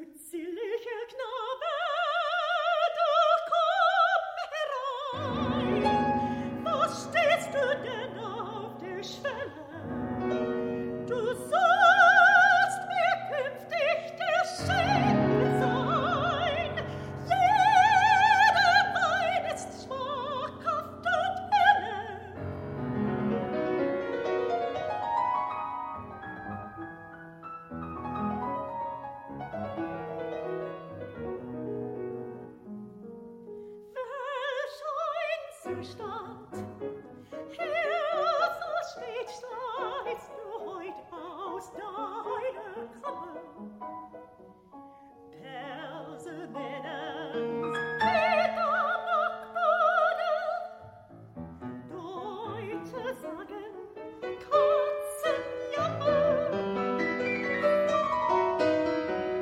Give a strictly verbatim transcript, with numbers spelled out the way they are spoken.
zierlicher Knabe, du komm herein. Was stehst du denn auf der Schwelle?